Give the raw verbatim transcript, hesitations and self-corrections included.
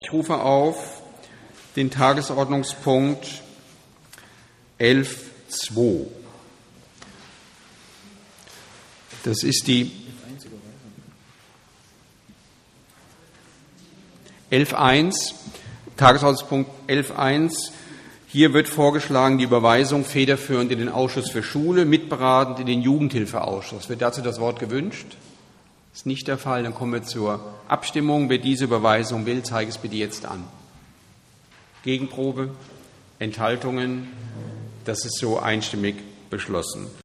Ich rufe auf den Tagesordnungspunkt elf Punkt zwei. Das ist die elf Punkt eins, Tagesordnungspunkt elf Punkt eins. Hier wird vorgeschlagen, die Überweisung federführend in den Ausschuss für Schule, mitberatend in den Jugendhilfeausschuss. Wird dazu das Wort gewünscht? Das ist nicht der Fall. Dann kommen wir zur Abstimmung. Wer diese Überweisung will, zeige es bitte jetzt an. Gegenprobe? Enthaltungen? Das ist so einstimmig beschlossen.